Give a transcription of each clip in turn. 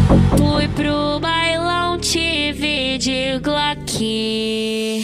Fui pro bailão, te vi de Glock.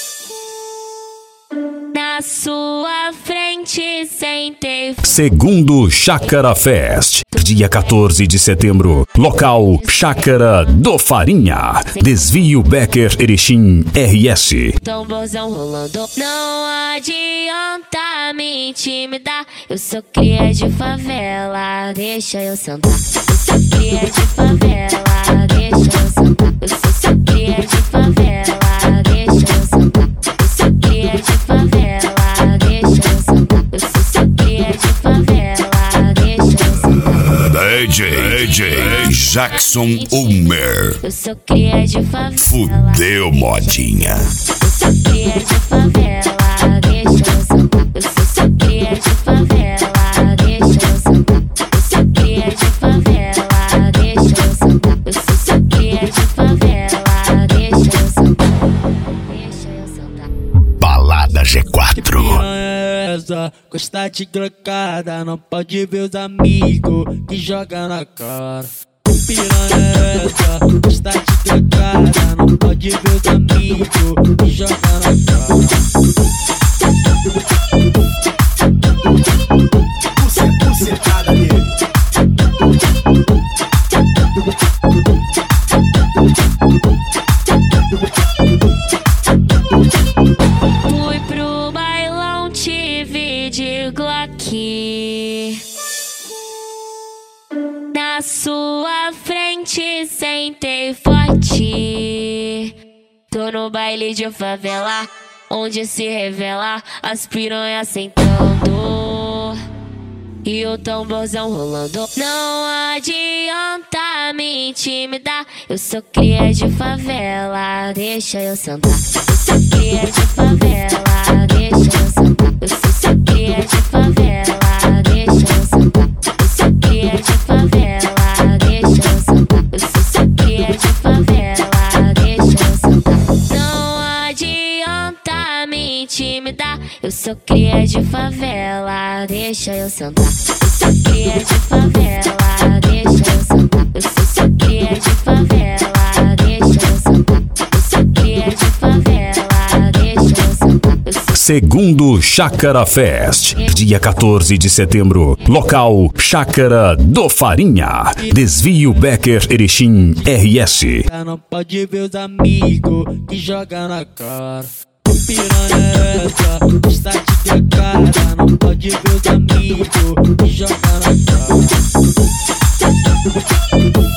Na sua frente sentei. Segundo Chácara Fest, dia 14 de setembro. Local Chácara do Farinha. Desvio Becker Erechim RS. Tamborzão rolando. Não adianta me intimidar. Eu sou cria de favela, deixa eu sentar. Eu sou cria de favela, deixa eu sentar. Eu sou cria de favela, deixa eu sentar. Eu sou cria de favela, deixa eu sentar. Eu sou cria de favela, deixa eu sentar. DJ Jackson Ulmer. Eu sou cria de favela. Fudeu, modinha. Eu sou cria de favela, deixa eu sentar. Eu sou cria de favela, deixa eu sentar. Eu sou cria de favela, deixa eu sentar. Eu sou cria de favela, deixa eu sentar. Deixa eu sentar. Balada G4. Gosta de glocada, não pode ver os amigos que joga na cara. Piranha essa, gosta de glocada, não pode ver os amigos que joga na cara. Bucetada nele. Fui pro bailão, te vi de Glock. Na sua frente sentei forte. Tô no baile de favela, onde se revela as piranhas sentando e o tamborzão rolando. Não adianta me intimidar. Eu sou cria de favela, deixa eu sentar. Eu sou cria de favela, deixa eu sentar. Eu sou cria de favela, deixa eu sentar. Eu sou cria de favela, deixa eu sentar. Eu sou cria de favela, deixa eu sentar. Não adianta me intimidar. Eu sou cria de favela, deixa eu sentar. Eu sou cria de favela, deixa eu sentar. Eu sou cria de favela, deixa eu sentar. Eu sou cria de favela, deixa eu sentar. Segundo Chácara Fest, dia 14 de setembro. Local Chácara do Farinha. Desvio Becker Erechim RS. Não pode ver os amigos que joga na cara. Piranha essa, gosta de glocada, não pode ver os amigos que joga na cara.